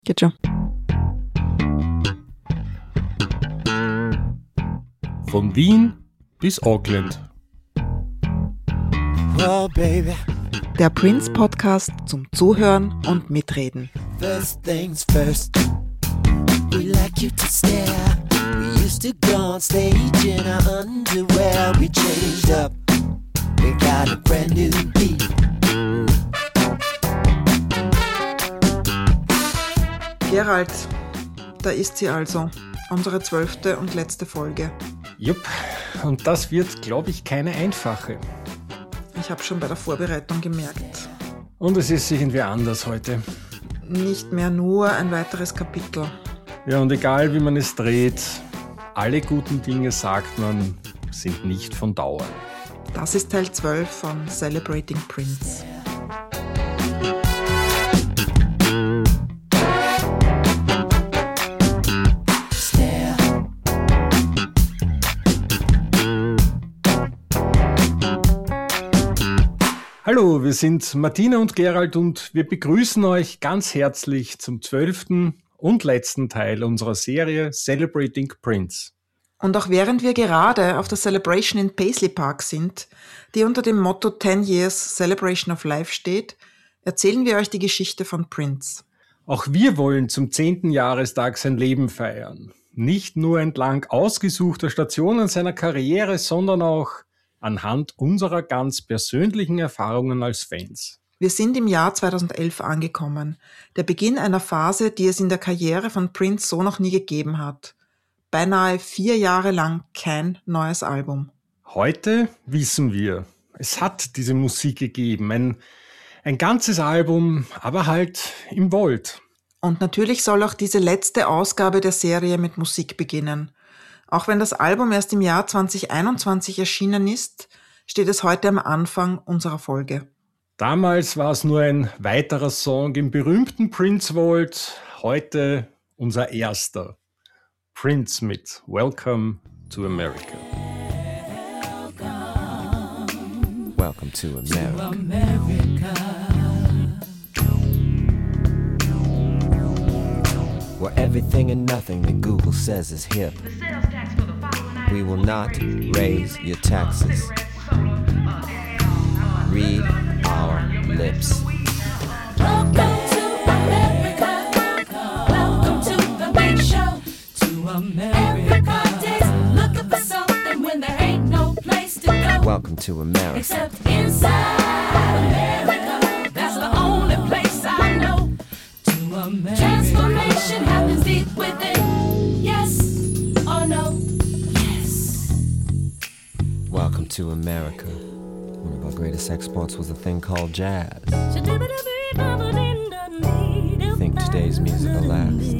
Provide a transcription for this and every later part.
Geht schon. Von Wien bis Auckland. Oh, baby. Der Prince-Podcast zum Zuhören und Mitreden. First things first. We like you to stare. We used to go on stage in our underwear. We changed up. We got a brand new beat. Gerald, da ist sie also, unsere 12. und letzte Folge. Jupp, und das wird, glaube ich, keine einfache. Ich habe schon bei der Vorbereitung gemerkt. Und es ist irgendwie anders heute. Nicht mehr nur ein weiteres Kapitel. Ja, und egal wie man es dreht, alle guten Dinge, sagt man, sind nicht von Dauer. Das ist Teil 12 von Celebrating Prince. Hallo, wir sind Martina und Gerald und wir begrüßen euch ganz herzlich zum 12. und letzten Teil unserer Serie Celebrating Prince. Und auch während wir gerade auf der Celebration in Paisley Park sind, die unter dem Motto 10 Years Celebration of Life steht, erzählen wir euch die Geschichte von Prince. Auch wir wollen zum 10. Jahrestag sein Leben feiern. Nicht nur entlang ausgesuchter Stationen seiner Karriere, sondern auch anhand unserer ganz persönlichen Erfahrungen als Fans. Wir sind im Jahr 2011 angekommen, der Beginn einer Phase, die es in der Karriere von Prince so noch nie gegeben hat. Beinahe 4 Jahre lang kein neues Album. Heute wissen wir, es hat diese Musik gegeben, ein ganzes Album, aber halt im Vault. Und natürlich soll auch diese letzte Ausgabe der Serie mit Musik beginnen. Auch wenn das Album erst im Jahr 2021 erschienen ist, steht es heute am Anfang unserer Folge. Damals war es nur ein weiterer Song im berühmten Prince Vault, heute unser erster. Prince mit Welcome to America. Welcome to America. Where everything and nothing that Google says is hip. We will not raise your taxes. Read our lips. Welcome to America. Welcome to the big show. To America. Everybody's looking for something when there ain't no place to go. Welcome to America. Except inside America. That's the only place I know. To America. Transformation happens deep within. Yes or no? Yes. Welcome to America. One of our greatest exports was a thing called jazz. Think today's music will last.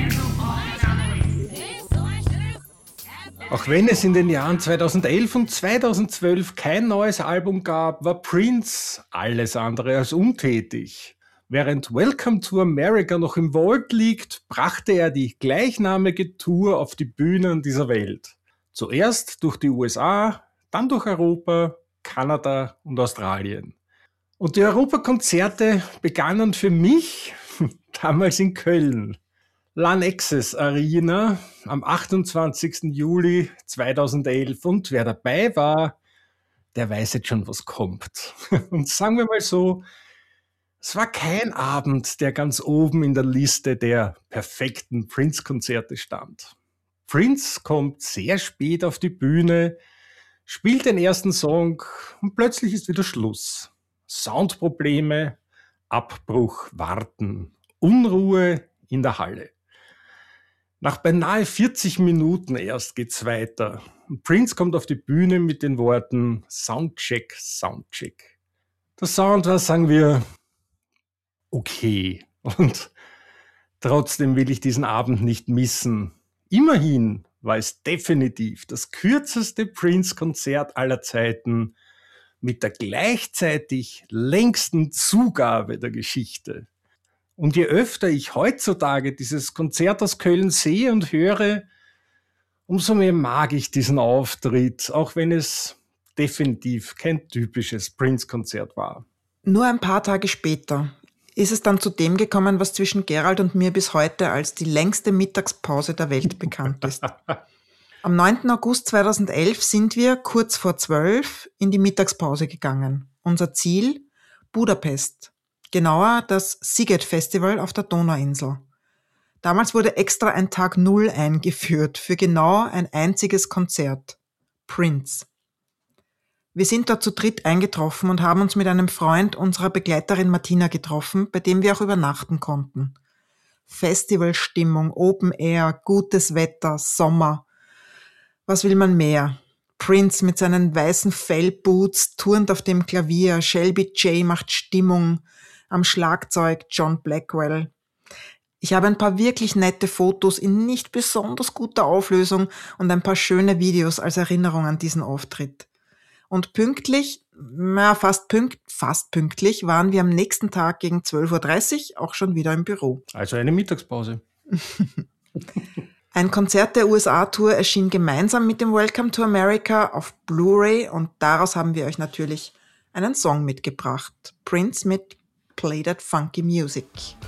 Auch wenn es in den Jahren 2011 und 2012 kein neues Album gab, war Prince alles andere als untätig. Während Welcome to America noch im Vault liegt, brachte er die gleichnamige Tour auf die Bühnen dieser Welt. Zuerst durch die USA, dann durch Europa, Kanada und Australien. Und die Europakonzerte begannen für mich damals in Köln. Lanxess Arena am 28. Juli 2011. Und wer dabei war, der weiß jetzt schon, was kommt. Und sagen wir mal so, es war kein Abend, der ganz oben in der Liste der perfekten Prince-Konzerte stand. Prince kommt sehr spät auf die Bühne, spielt den ersten Song und plötzlich ist wieder Schluss. Soundprobleme, Abbruch, Warten, Unruhe in der Halle. Nach beinahe 40 Minuten erst geht's weiter. Und Prince kommt auf die Bühne mit den Worten Soundcheck, Soundcheck. Der Sound war, sagen wir, okay. Und trotzdem will ich diesen Abend nicht missen. Immerhin war es definitiv das kürzeste Prince-Konzert aller Zeiten mit der gleichzeitig längsten Zugabe der Geschichte. Und je öfter ich heutzutage dieses Konzert aus Köln sehe und höre, umso mehr mag ich diesen Auftritt, auch wenn es definitiv kein typisches Prince-Konzert war. Nur ein paar Tage später, ist es dann zu dem gekommen, was zwischen Gerald und mir bis heute als die längste Mittagspause der Welt bekannt ist. Am 9. August 2011 sind wir kurz vor 12 in die Mittagspause gegangen. Unser Ziel? Budapest. Genauer das Sziget Festival auf der Donauinsel. Damals wurde extra ein Tag Null eingeführt für genau ein einziges Konzert. Prince. Wir sind dort zu dritt eingetroffen und haben uns mit einem Freund unserer Begleiterin Martina getroffen, bei dem wir auch übernachten konnten. Festivalstimmung, Open Air, gutes Wetter, Sommer. Was will man mehr? Prince mit seinen weißen Fellboots turnt auf dem Klavier, Shelby J macht Stimmung, am Schlagzeug John Blackwell. Ich habe ein paar wirklich nette Fotos in nicht besonders guter Auflösung und ein paar schöne Videos als Erinnerung an diesen Auftritt. Und pünktlich, fast pünktlich, waren wir am nächsten Tag gegen 12.30 Uhr auch schon wieder im Büro. Also eine Mittagspause. Ein Konzert der USA-Tour erschien gemeinsam mit dem Welcome to America auf Blu-ray und daraus haben wir euch natürlich einen Song mitgebracht. Prince mit Play That Funky Music.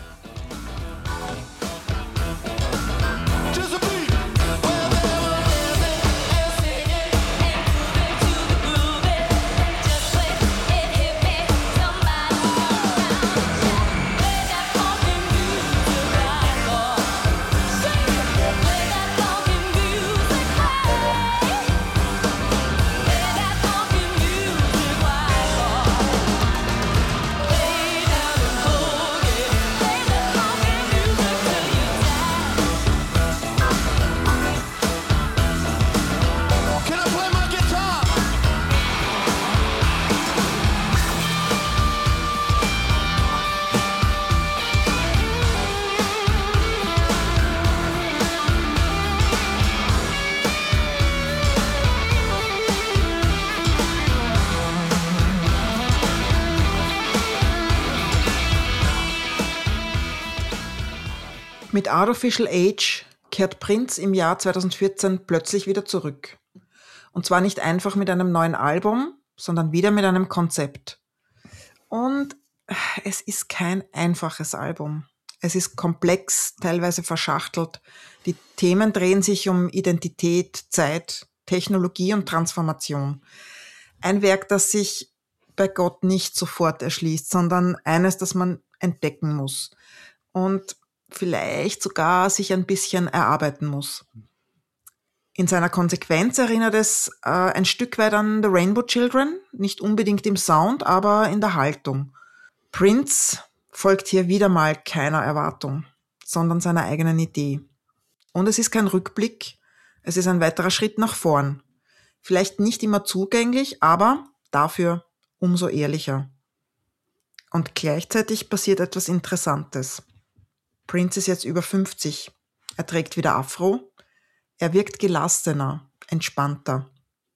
Mit Artificial Age kehrt Prince im Jahr 2014 plötzlich wieder zurück. Und zwar nicht einfach mit einem neuen Album, sondern wieder mit einem Konzept. Und es ist kein einfaches Album. Es ist komplex, teilweise verschachtelt. Die Themen drehen sich um Identität, Zeit, Technologie und Transformation. Ein Werk, das sich bei Gott nicht sofort erschließt, sondern eines, das man entdecken muss. Und vielleicht sogar sich ein bisschen erarbeiten muss. In seiner Konsequenz erinnert es ein Stück weit an The Rainbow Children, nicht unbedingt im Sound, aber in der Haltung. Prince folgt hier wieder mal keiner Erwartung, sondern seiner eigenen Idee. Und es ist kein Rückblick, es ist ein weiterer Schritt nach vorn. Vielleicht nicht immer zugänglich, aber dafür umso ehrlicher. Und gleichzeitig passiert etwas Interessantes. Prince ist jetzt über 50. Er trägt wieder Afro. Er wirkt gelassener, entspannter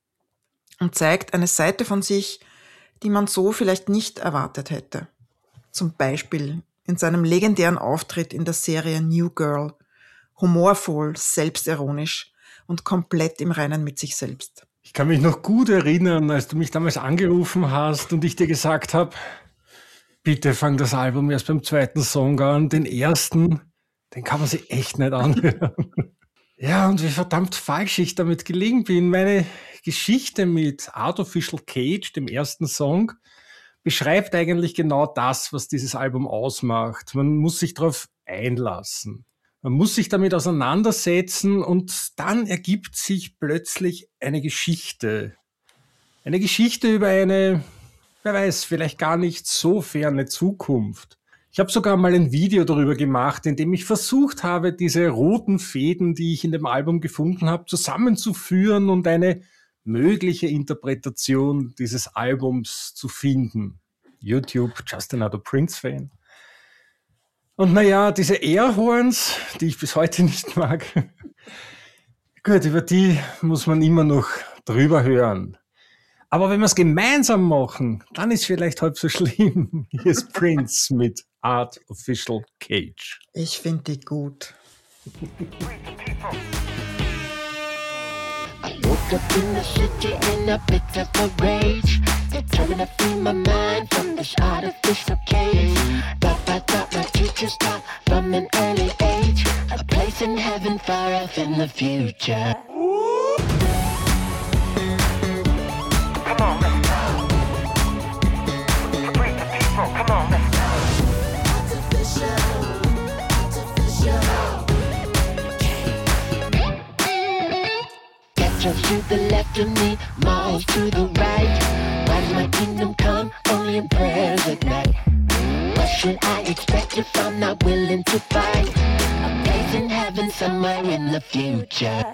und zeigt eine Seite von sich, die man so vielleicht nicht erwartet hätte. Zum Beispiel in seinem legendären Auftritt in der Serie New Girl. Humorvoll, selbstironisch und komplett im Reinen mit sich selbst. Ich kann mich noch gut erinnern, als du mich damals angerufen hast und ich dir gesagt habe, bitte fang das Album erst beim zweiten Song an. Den ersten, den kann man sich echt nicht anhören. Ja, und wie verdammt falsch ich damit gelegen bin. Meine Geschichte mit Artificial Cage, dem ersten Song, beschreibt eigentlich genau das, was dieses Album ausmacht. Man muss sich darauf einlassen. Man muss sich damit auseinandersetzen und dann ergibt sich plötzlich eine Geschichte. Eine Geschichte über eine, wer weiß, vielleicht gar nicht so ferne Zukunft. Ich habe sogar mal ein Video darüber gemacht, in dem ich versucht habe, diese roten Fäden, die ich in dem Album gefunden habe, zusammenzuführen und eine mögliche Interpretation dieses Albums zu finden. YouTube, Just Another Prince-Fan. Und naja, diese Airhorns, die ich bis heute nicht mag, gut, über die muss man immer noch drüber hören. Aber wenn wir es gemeinsam machen, dann ist vielleicht halb so schlimm. Hier ist Prince mit Artificial Cage. Ich finde die gut. I woke up in the city in a bit of a rage, determined to free my mind from this artificial cage. I got my teachers taught from an early age. A place in heaven far off in the future. Come on, let's go. Free the people, come on, let's go. Ghettos to the left of me, malls to the right. Why's my kingdom come only in prayers at night? What should I expect if I'm not willing to fight? A place in heaven somewhere in the future.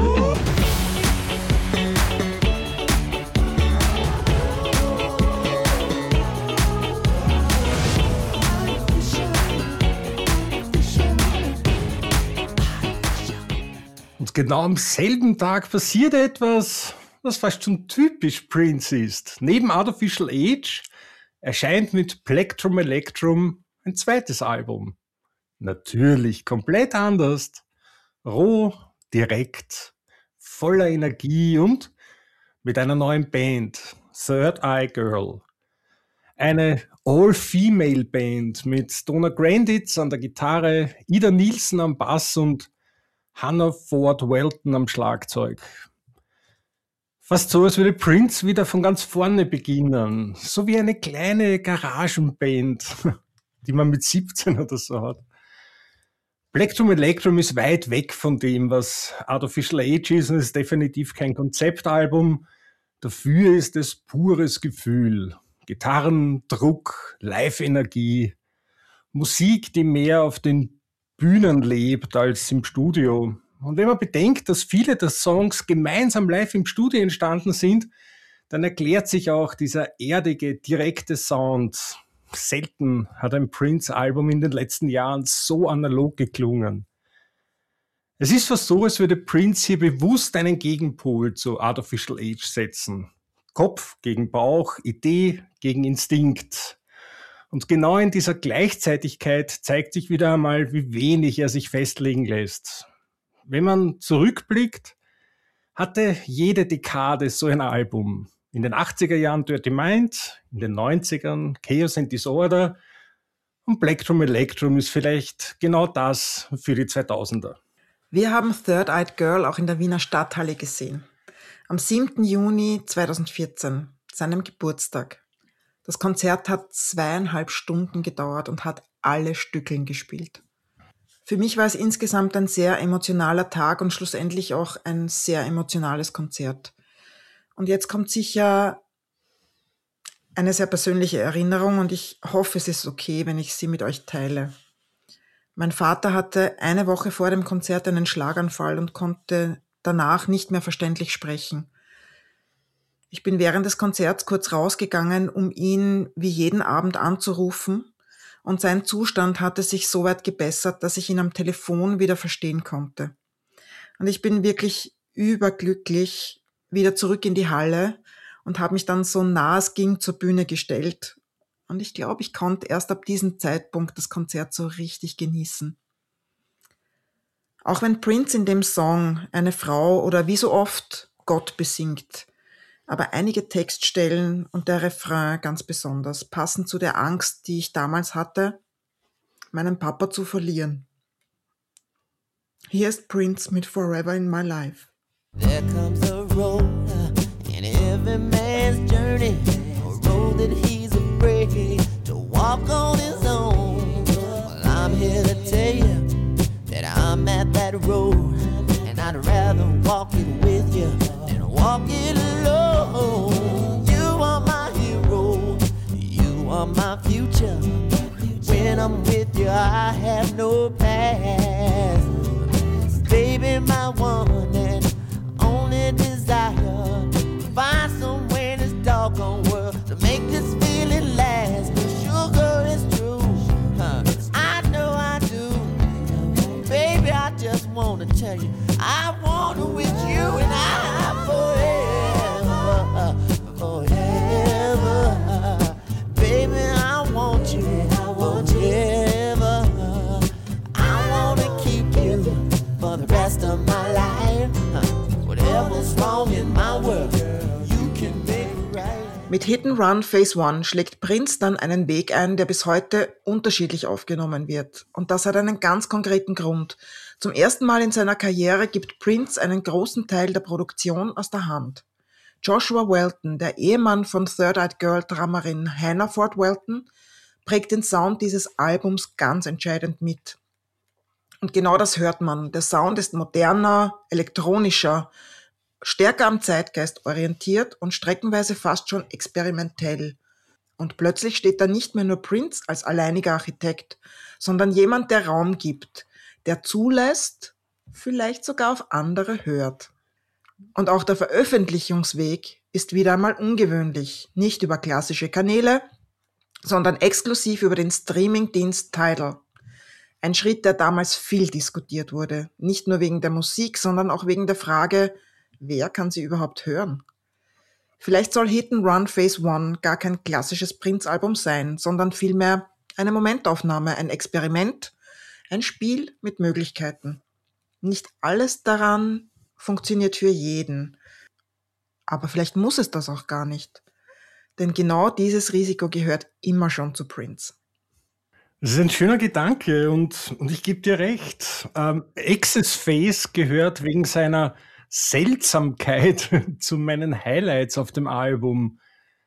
Und genau am selben Tag passiert etwas, was fast schon typisch Prince ist. Neben Artificial Age erscheint mit Plectrum Electrum ein zweites Album. Natürlich komplett anders. Roh, direkt, voller Energie und mit einer neuen Band, Third Eye Girl. Eine All-Female-Band mit Donna Granditz an der Gitarre, Ida Nielsen am Bass und Hannah Ford Welton am Schlagzeug. Fast so, als würde Prince wieder von ganz vorne beginnen. So wie eine kleine Garagenband, die man mit 17 oder so hat. Plectrum Electrum ist weit weg von dem, was Artificial Age ist, und ist definitiv kein Konzeptalbum. Dafür ist es pures Gefühl. Gitarren, Druck, Live-Energie, Musik, die mehr auf den Bühnen lebt als im Studio. Und wenn man bedenkt, dass viele der Songs gemeinsam live im Studio entstanden sind, dann erklärt sich auch dieser erdige, direkte Sound. Selten hat ein Prince-Album in den letzten Jahren so analog geklungen. Es ist fast so, als würde Prince hier bewusst einen Gegenpol zu Artificial Age setzen. Kopf gegen Bauch, Idee gegen Instinkt. Und genau in dieser Gleichzeitigkeit zeigt sich wieder einmal, wie wenig er sich festlegen lässt. Wenn man zurückblickt, hatte jede Dekade so ein Album. In den 80er Jahren Dirty Mind, in den 90ern Chaos and Disorder und Plectrum Electrum ist vielleicht genau das für die 2000er. Wir haben Third Eye Girl auch in der Wiener Stadthalle gesehen. Am 7. Juni 2014, seinem Geburtstag. Das Konzert hat 2,5 Stunden gedauert und hat alle Stückeln gespielt. Für mich war es insgesamt ein sehr emotionaler Tag und schlussendlich auch ein sehr emotionales Konzert. Und jetzt kommt sicher eine sehr persönliche Erinnerung und ich hoffe, es ist okay, wenn ich sie mit euch teile. Mein Vater hatte eine Woche vor dem Konzert einen Schlaganfall und konnte danach nicht mehr verständlich sprechen. Ich bin während des Konzerts kurz rausgegangen, um ihn wie jeden Abend anzurufen, und sein Zustand hatte sich so weit gebessert, dass ich ihn am Telefon wieder verstehen konnte. Und ich bin wirklich überglücklich wieder zurück in die Halle und habe mich dann so nah es ging zur Bühne gestellt. Und ich glaube, ich konnte erst ab diesem Zeitpunkt das Konzert so richtig genießen. Auch wenn Prince in dem Song eine Frau oder wie so oft Gott besingt, aber einige Textstellen und der Refrain ganz besonders passen zu der Angst, die ich damals hatte, meinen Papa zu verlieren. Hier ist Prince mit Forever in My Life. There comes a road in every man's journey, a road that he's afraid to walk on his own. Well, I'm here to tell you that I'm at that road, and I'd rather walk it with you than walk it alone. You are my hero, you are my future. When I'm with you, I have no past. Baby, my one and only desire, find somewhere in this doggone world to make this feeling last. Sugar is true, I know I do. Baby, I just wanna tell you, I wanna with you and I forever, forever. Baby, I want you, forever. I wanna keep you for the rest of my life. Whatever's wrong in my world, you can make it right. Mit Hit and Run Phase 1 schlägt Prince dann einen Weg ein, der bis heute unterschiedlich aufgenommen wird. Und das hat einen ganz konkreten Grund. Zum ersten Mal in seiner Karriere gibt Prince einen großen Teil der Produktion aus der Hand. Joshua Welton, der Ehemann von Third Eyed Girl Drummerin Hannah Ford Welton, prägt den Sound dieses Albums ganz entscheidend mit. Und genau das hört man. Der Sound ist moderner, elektronischer, stärker am Zeitgeist orientiert und streckenweise fast schon experimentell. Und plötzlich steht da nicht mehr nur Prince als alleiniger Architekt, sondern jemand, der Raum gibt, der zulässt, vielleicht sogar auf andere hört. Und auch der Veröffentlichungsweg ist wieder einmal ungewöhnlich. Nicht über klassische Kanäle, sondern exklusiv über den Streamingdienst Tidal. Ein Schritt, der damals viel diskutiert wurde. Nicht nur wegen der Musik, sondern auch wegen der Frage, wer kann sie überhaupt hören? Vielleicht soll Hit and Run Phase 1 gar kein klassisches Prince-Album sein, sondern vielmehr eine Momentaufnahme, ein Experiment, ein Spiel mit Möglichkeiten. Nicht alles daran funktioniert für jeden. Aber vielleicht muss es das auch gar nicht. Denn genau dieses Risiko gehört immer schon zu Prince. Das ist ein schöner Gedanke und ich gebe dir recht. Access Phase gehört wegen seiner Seltsamkeit zu meinen Highlights auf dem Album.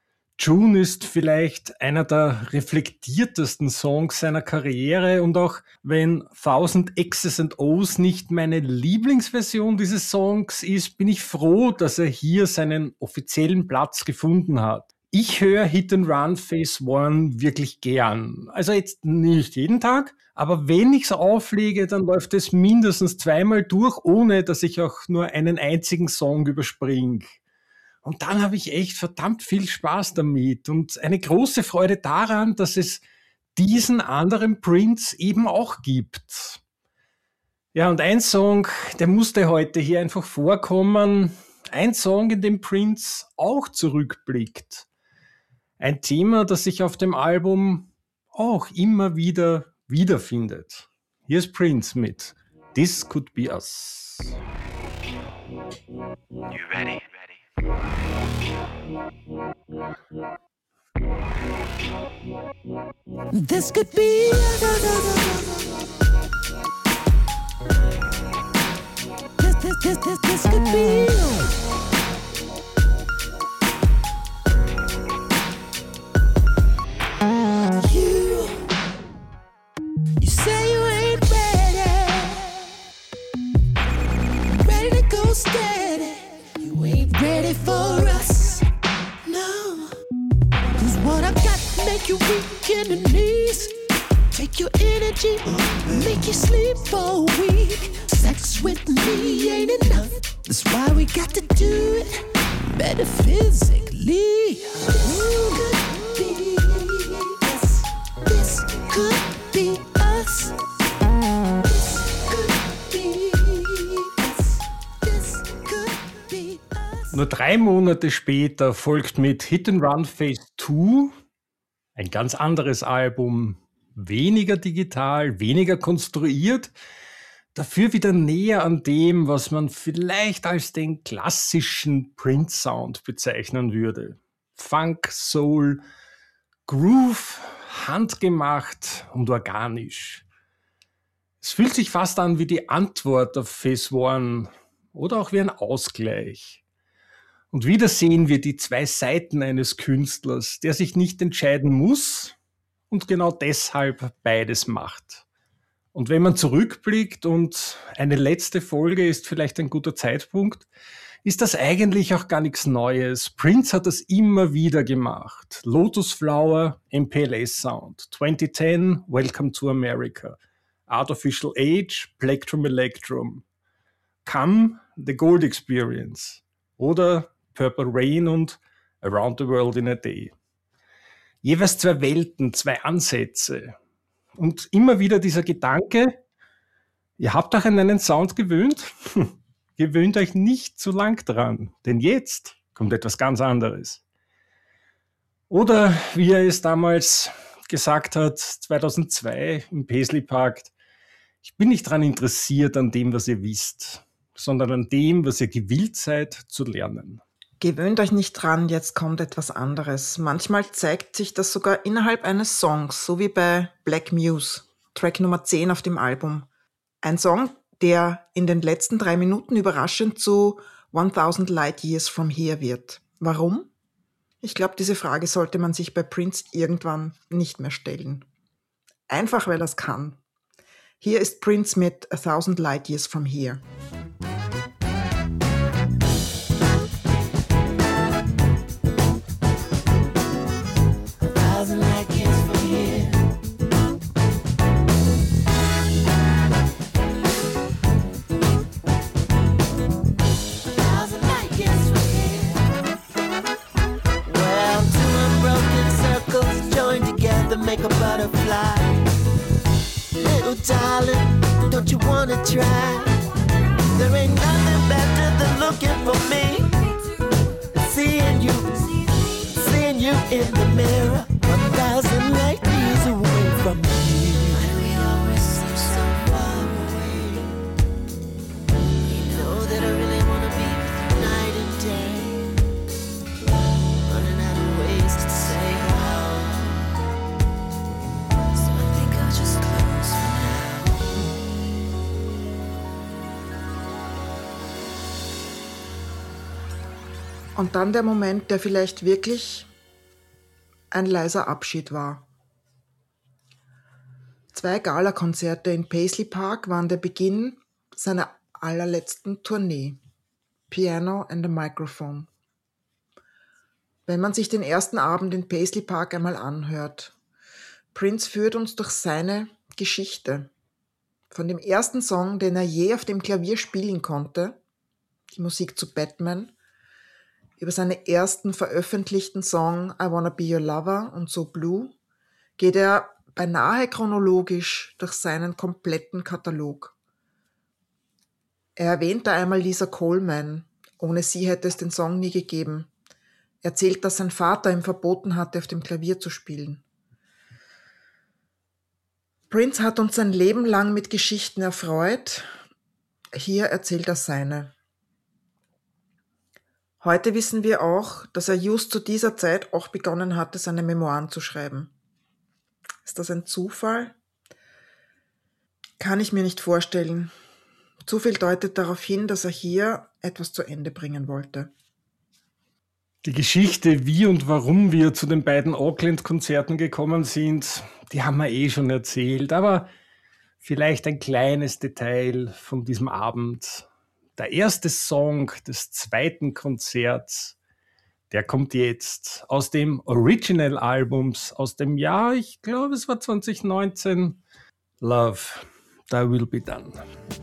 June ist vielleicht einer der reflektiertesten Songs seiner Karriere und auch wenn 1000 X's and O's nicht meine Lieblingsversion dieses Songs ist, bin ich froh, dass er hier seinen offiziellen Platz gefunden hat. Ich höre Hit and Run Phase 1 wirklich gern. Also jetzt nicht jeden Tag, aber wenn ich es auflege, dann läuft es mindestens zweimal durch, ohne dass ich auch nur einen einzigen Song überspringe. Und dann habe ich echt verdammt viel Spaß damit und eine große Freude daran, dass es diesen anderen Prince eben auch gibt. Ja, und ein Song, der musste heute hier einfach vorkommen. Ein Song, in dem Prince auch zurückblickt. Ein Thema, das sich auf dem Album auch immer wieder wiederfindet. Hier ist Prince mit This Could Be Us. You ready? This could be this could be you say you ain't ready to go steady. You ain't ready for us, no. 'Cause what I got make you weak in the knees. Take your energy, make you sleep for a week. Sex with me ain't enough. That's why we got to do it better physically. This could be us. This could be us. This could be us. Nur 3 Monate später folgt mit Hit and Run Phase 2 ein ganz anderes Album, weniger digital, weniger konstruiert, dafür wieder näher an dem, was man vielleicht als den klassischen Prince-Sound bezeichnen würde. Funk, Soul, Groove, handgemacht und organisch. Es fühlt sich fast an wie die Antwort auf Phase 1 oder auch wie ein Ausgleich. Und wieder sehen wir die 2 Seiten eines Künstlers, der sich nicht entscheiden muss und genau deshalb beides macht. Und wenn man zurückblickt und eine letzte Folge ist vielleicht ein guter Zeitpunkt, ist das eigentlich auch gar nichts Neues. Prince hat das immer wieder gemacht. Lotus Flower, MPLS Sound. 2010, Welcome to America. Artificial Age, Plectrum Electrum. Come, The Gold Experience. Oder Purple Rain und Around the World in a Day. Jeweils 2 Welten, 2 Ansätze. Und immer wieder dieser Gedanke, ihr habt euch an einen Sound gewöhnt, gewöhnt euch nicht zu lang dran, denn jetzt kommt etwas ganz anderes. Oder wie er es damals gesagt hat, 2002 im Paisley Park, ich bin nicht daran interessiert an dem, was ihr wisst, sondern an dem, was ihr gewillt seid zu lernen. Gewöhnt euch nicht dran, jetzt kommt etwas anderes. Manchmal zeigt sich das sogar innerhalb eines Songs, so wie bei Black Muse, Track Nummer 10 auf dem Album. Ein Song, der in den letzten 3 Minuten überraschend zu 1000 Light Years from Here wird. Warum? Ich glaube, diese Frage sollte man sich bei Prince irgendwann nicht mehr stellen. Einfach, weil er es kann. Hier ist Prince mit 1000 Light Years from Here. Make a butterfly. Little darling, don't you wanna try? There ain't nothing better than looking for me. Seeing you in the mirror, 1000 light years away from me. Why do we always seem so far away? You know that I really wanna be with you night and day. Running out of ways to say how. Just close for now. Und dann der Moment, der vielleicht wirklich ein leiser Abschied war. 2 Galakonzerte in Paisley Park waren der Beginn seiner allerletzten Tournee. Piano and a Microphone. Wenn man sich den ersten Abend in Paisley Park einmal anhört, Prince führt uns durch seine Geschichte. Von dem ersten Song, den er je auf dem Klavier spielen konnte, die Musik zu Batman, über seine ersten veröffentlichten Song I Wanna Be Your Lover und So Blue, geht er beinahe chronologisch durch seinen kompletten Katalog. Er erwähnt da einmal Lisa Coleman, ohne sie hätte es den Song nie gegeben. Er erzählt, dass sein Vater ihm verboten hatte, auf dem Klavier zu spielen. Prince hat uns sein Leben lang mit Geschichten erfreut. Hier erzählt er seine. Heute wissen wir auch, dass er just zu dieser Zeit auch begonnen hatte, seine Memoiren zu schreiben. Ist das ein Zufall? Kann ich mir nicht vorstellen. Zu viel deutet darauf hin, dass er hier etwas zu Ende bringen wollte. Die Geschichte, wie und warum wir zu den beiden Auckland-Konzerten gekommen sind, die haben wir eh schon erzählt, aber vielleicht ein kleines Detail von diesem Abend. Der erste Song des zweiten Konzerts, der kommt jetzt aus dem Original-Albums aus dem Jahr, ich glaube es war 2019, Love, Thy Will Be Done.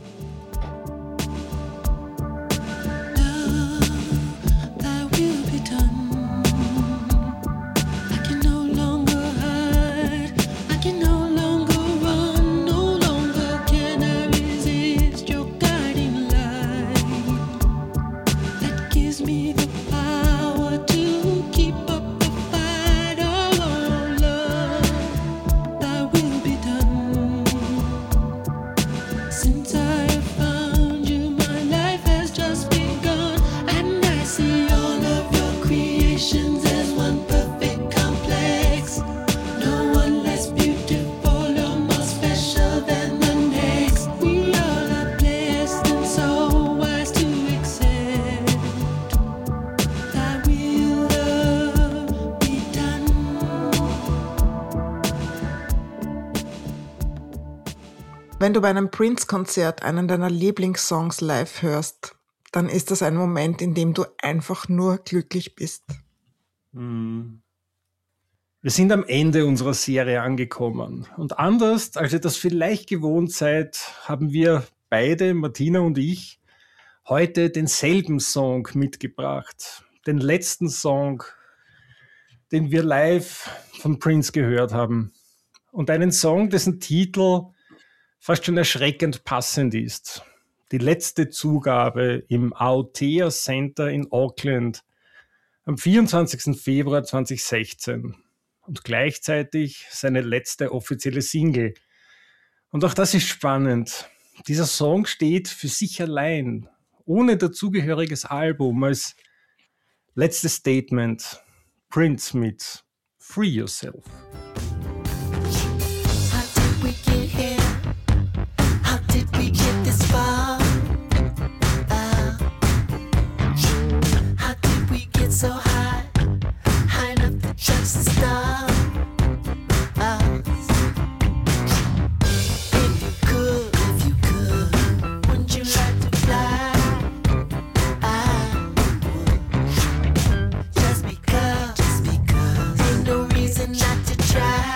Wenn du bei einem Prince-Konzert einen deiner Lieblingssongs live hörst, dann ist das ein Moment, in dem du einfach nur glücklich bist. Wir sind am Ende unserer Serie angekommen. Und anders, als ihr das vielleicht gewohnt seid, haben wir beide, Martina und ich, heute denselben Song mitgebracht. Den letzten Song, den wir live von Prince gehört haben. Und einen Song, dessen Titel fast schon erschreckend passend ist. Die letzte Zugabe im Aotea Center in Auckland am 24. Februar 2016 und gleichzeitig seine letzte offizielle Single. Und auch das ist spannend. Dieser Song steht für sich allein, ohne dazugehöriges Album, als Letztes Statement. Prince mit Free Yourself. How did we get here? How did we get this far? How did we get so high? High enough to touch the stars? If you could, wouldn't you like to fly? I would. Just because, ain't no reason not to try.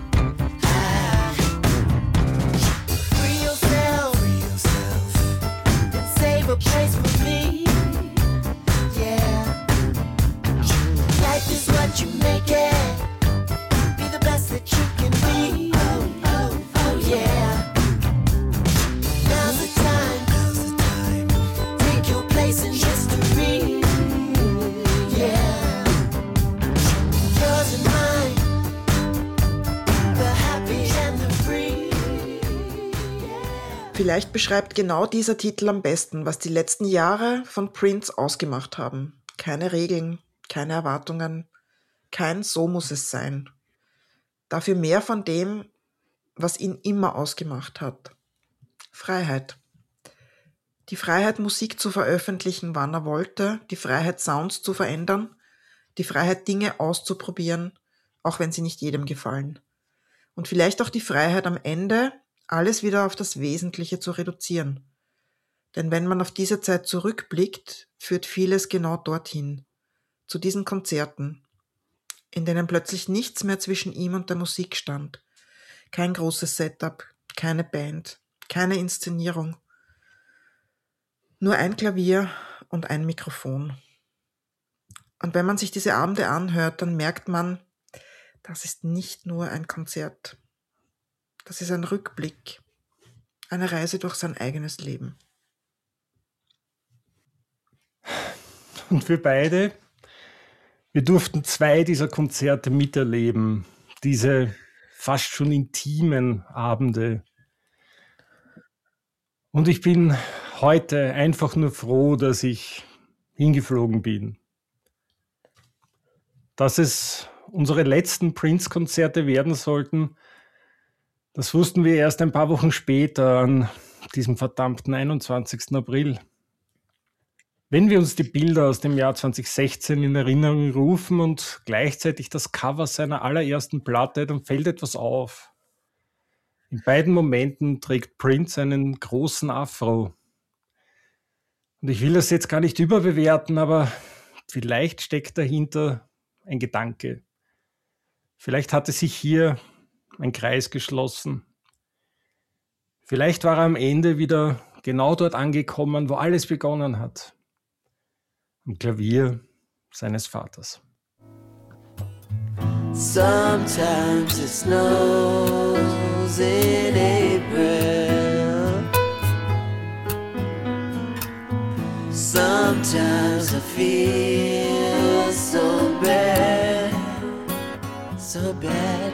Free yourself, and save a place for me. Yeah, life is what you make it. Be the best that you can be. Oh yeah. Now's the time. Take your place in history. Yeah, yours and mine. The happy and the free. Vielleicht beschreibt genau dieser Titel am besten, was die letzten Jahre von Prince ausgemacht haben. Keine Regeln, keine Erwartungen, kein So muss es sein. Dafür mehr von dem, was ihn immer ausgemacht hat. Freiheit. Die Freiheit, Musik zu veröffentlichen, wann er wollte, die Freiheit, Sounds zu verändern, die Freiheit, Dinge auszuprobieren, auch wenn sie nicht jedem gefallen. Und vielleicht auch die Freiheit, am Ende alles wieder auf das Wesentliche zu reduzieren. Denn wenn man auf diese Zeit zurückblickt, führt vieles genau dorthin, zu diesen Konzerten, in denen plötzlich nichts mehr zwischen ihm und der Musik stand. Kein großes Setup, keine Band, keine Inszenierung. Nur ein Klavier und ein Mikrofon. Und wenn man sich diese Abende anhört, dann merkt man, das ist nicht nur ein Konzert. Das ist ein Rückblick, eine Reise durch sein eigenes Leben. Und wir beide, wir durften 2 dieser Konzerte miterleben. Diese fast schon intimen Abende. Und ich bin heute einfach nur froh, dass ich hingeflogen bin. Dass es unsere letzten Prince-Konzerte werden sollten, das wussten wir erst ein paar Wochen später, an diesem verdammten 21. April. Wenn wir uns die Bilder aus dem Jahr 2016 in Erinnerung rufen und gleichzeitig das Cover seiner allerersten Platte, dann fällt etwas auf. In beiden Momenten trägt Prince einen großen Afro. Und ich will das jetzt gar nicht überbewerten, aber vielleicht steckt dahinter ein Gedanke. Vielleicht hatte sich hier ein Kreis geschlossen. Vielleicht war er am Ende wieder genau dort angekommen, wo alles begonnen hat. Am Klavier seines Vaters. Sometimes it snows in April. Sometimes I feel so bad, so bad.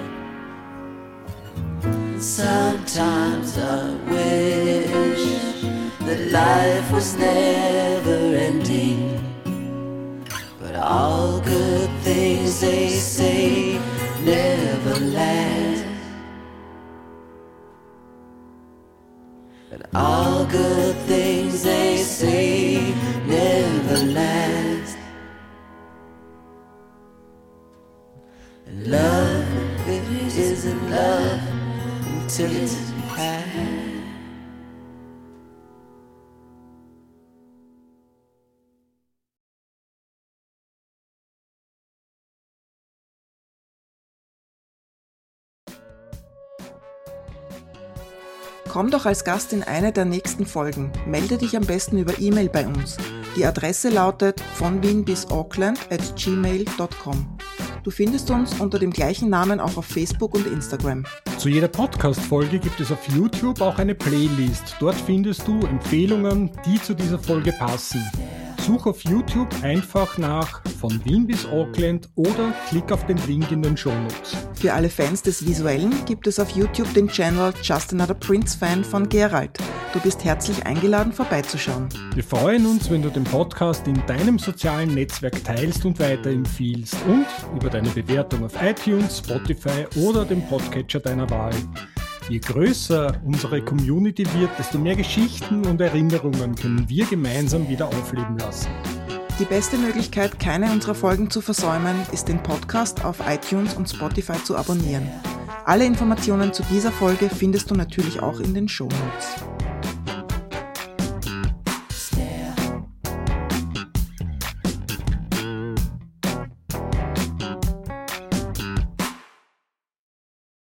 Sometimes I wish that life was never ending. But all good things, they say, never last. And all good things, they say, never last. And love, it isn't love until it's past. Komm doch als Gast in eine der nächsten Folgen. Melde dich am besten über E-Mail bei uns. Die Adresse lautet von Wien bis Auckland@gmail.com. Du findest uns unter dem gleichen Namen auch auf Facebook und Instagram. Zu jeder Podcast-Folge gibt es auf YouTube auch eine Playlist. Dort findest du Empfehlungen, die zu dieser Folge passen. Such auf YouTube einfach nach Von Wien bis Auckland oder klick auf den Link in den Shownotes. Für alle Fans des Visuellen gibt es auf YouTube den Channel Just Another Prince Fan von Gerald. Du bist herzlich eingeladen, vorbeizuschauen. Wir freuen uns, wenn du den Podcast in deinem sozialen Netzwerk teilst und weiterempfiehlst und über deine Bewertung auf iTunes, Spotify oder dem Podcatcher deiner Wahl. Je größer unsere Community wird, desto mehr Geschichten und Erinnerungen können wir gemeinsam wieder aufleben lassen. Die beste Möglichkeit, keine unserer Folgen zu versäumen, ist den Podcast auf iTunes und Spotify zu abonnieren. Alle Informationen zu dieser Folge findest du natürlich auch in den Shownotes.